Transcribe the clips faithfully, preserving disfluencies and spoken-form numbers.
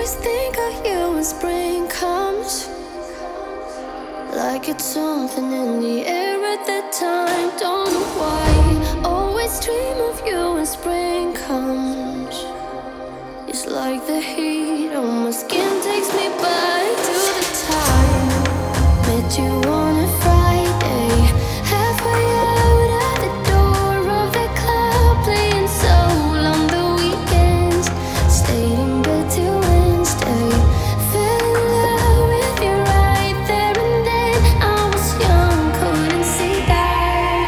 always think of you when spring comes. Like it's something in the air at that time. Don't know why. Always dream of you when spring comes. It's like the heat on my skin takes me back to the time met you on a Friday, halfway out at the door of the club, playing soul on the weekends. Stayed in bed till Wednesday. Fell in love with you right there and then. I was young, couldn't see that.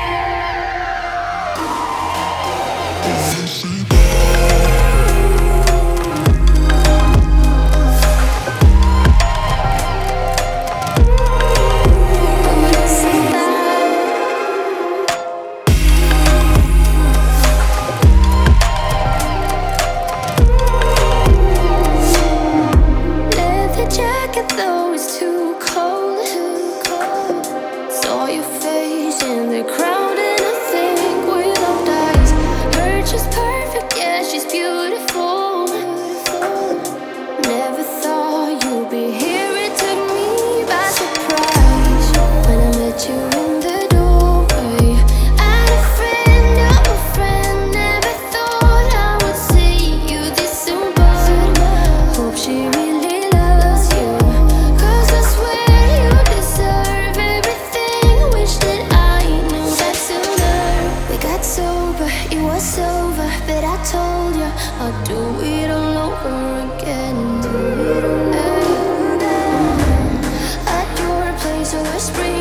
Jacket though it's too cold. Saw your face in the crowd and I think without eyes. Her just perfect, yeah, she's beautiful. Never thought you'd be here, it took me by surprise when I met you in the doorway. I had a friend of a friend, never thought I would see you this soon, but hope she really over, but I told you I'll do it all over again. At your place where spring